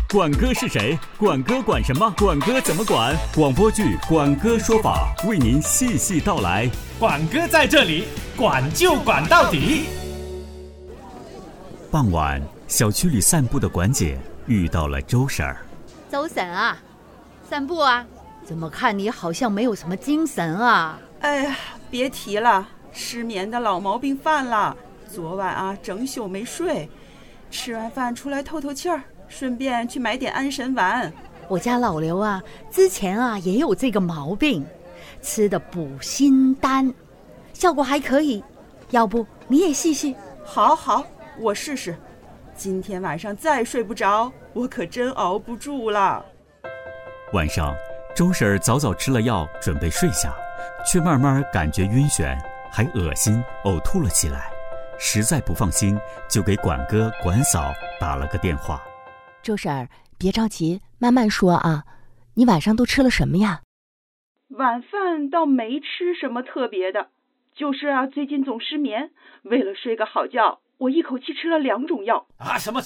管哥是谁？管哥管什么？管哥怎么管？广播剧《管哥说法》为您细细道来。 管哥在这里，管就管到底。 傍晚，小区里散步的管姐遇到了周婶儿。 周婶啊，散步啊？怎么看你好像没有什么精神啊？ 哎呀，别提了，失眠的老毛病犯了。昨晚啊，整宿没睡，吃完饭出来透透气儿，顺便去买点安神丸。 我家老刘啊，之前啊也有这个毛病，吃的补心丹，效果还可以。要不你也试试？ 好，我试试。今天晚上再睡不着，我可真熬不住了。 晚上，周婶儿早早吃了药，准备睡下，却慢慢感觉晕眩，还恶心，呕吐了起来。实在不放心，就给管哥、管嫂打了个电话。 周婶儿，别着急，慢慢说啊。你晚上都吃了什么呀？ 晚饭倒没吃什么特别的，就是啊，最近总失眠，为了睡个好觉，我一口气吃了2种药。 啊，什么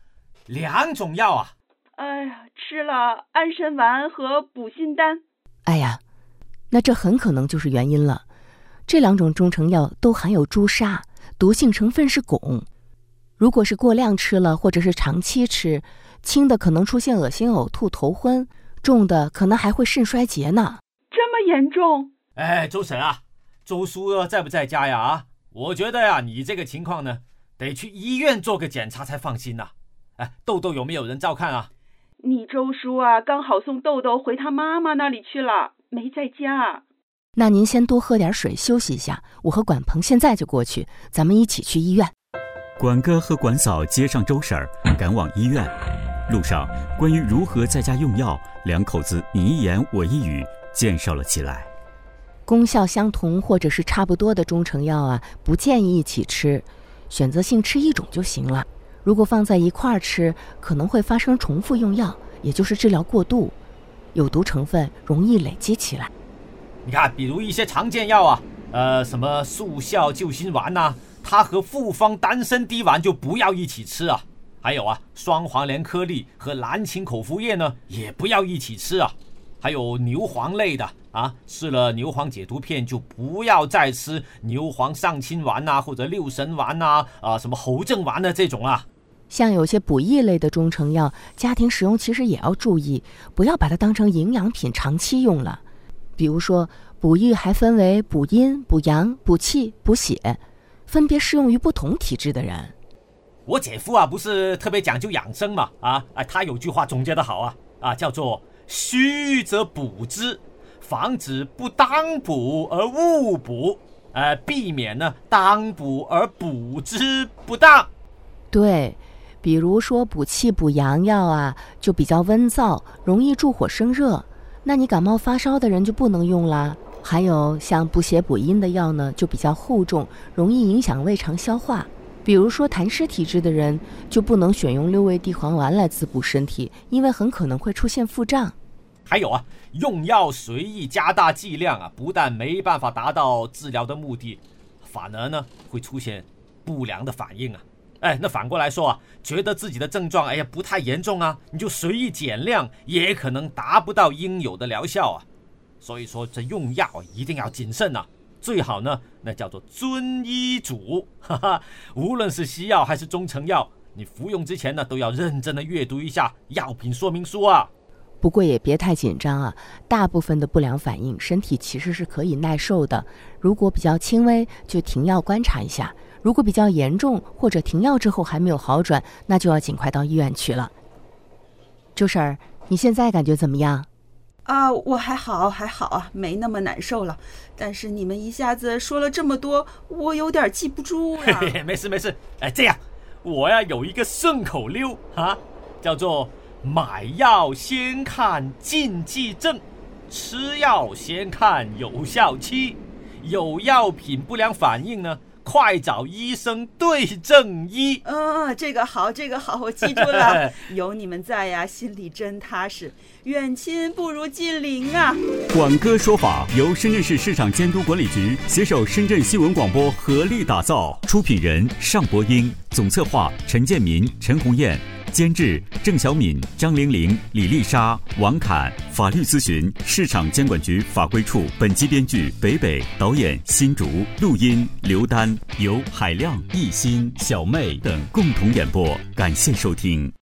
？2种药啊？ 哎呀，吃了安神丸和补心丹。 哎呀，那这很可能就是原因了。这2种中成药都含有朱砂，毒性成分是汞。如果是过量吃了，或者是长期吃，轻的可能出现恶心、呕吐、头昏，重的可能还会肾衰竭呢。 这么严重？ 哎，周婶啊，周叔在不在家呀？啊，我觉得呀，你这个情况呢，得去医院做个检查才放心呐。哎，豆豆有没有人照看啊？ 你周叔啊，刚好送豆豆回他妈妈那里去了，没在家。 那您先多喝点水，休息一下，我和管鹏现在就过去，咱们一起去医院。 管哥和管嫂接上周婶儿，赶往医院。路上，关于如何在家用药，两口子你一言我一语介绍了起来。 功效相同或者是差不多的中成药啊，不建议一起吃，选择性吃1种就行了。如果放在一块儿吃，可能会发生重复用药，也就是治疗过度，有毒成分容易累积起来。 你看，比如一些常见药啊，什么速效救心丸啊，它和复方丹参滴丸就不要一起吃啊。还有啊，双黄连颗粒和蓝芩口服液呢，也不要一起吃啊。还有牛黄类的啊，吃了牛黄解毒片就不要再吃牛黄上清丸啊，或者六神丸啊，什么喉正丸的这种啊。 像有些补益类的中成药，家庭使用其实也要注意，不要把它当成营养品长期用了。比如说，补益还分为补阴、补阳、补气、补血，分别适用于不同体质的人。 我姐夫啊，不是特别讲究养生嘛，他有句话总结得好啊，叫做虚则补之，防止不当补而误补，避免呢当补而补之不当。 对，比如说补气补阳药啊，就比较温燥，容易助火生热，那你感冒发烧的人就不能用啦。还有像补血补阴的药呢，就比较厚重，容易影响胃肠消化。比如说痰湿体质的人就不能选用6味地黄丸来滋补身体，因为很可能会出现腹胀。 还有啊，用药随意加大剂量啊，不但没办法达到治疗的目的，反而呢会出现不良的反应啊。那反过来说啊，觉得自己的症状不太严重啊，你就随意减量，也可能达不到应有的疗效啊。所以说这用药一定要谨慎啊，最好呢那叫做遵医嘱，无论是西药还是中成药，你服用之前呢都要认真的阅读一下药品说明书啊。 不过也别太紧张啊，大部分的不良反应身体其实是可以耐受的，如果比较轻微就停药观察一下，如果比较严重或者停药之后还没有好转，那就要尽快到医院去了。周婶儿，你现在感觉怎么样？ 我还好啊，没那么难受了。但是你们一下子说了这么多，我有点记不住了。 没事。这样，我呀有一个顺口溜啊，叫做买药先看禁忌症，吃药先看有效期，有药品不良反应呢，快找医生对症医。 这个好，我记住了。有你们在呀，心里真踏实。远亲不如近邻啊。 管哥说法由深圳市市场监督管理局携手深圳新闻广播合力打造，出品人尚博英，总策划陈建民、陈红艳， 监制郑小敏、张玲玲、李丽莎、王侃，法律咨询市场监管局法规处。本集编剧北北，导演新竹，录音刘丹，由海亮、艺兴、小妹等共同演播。感谢收听。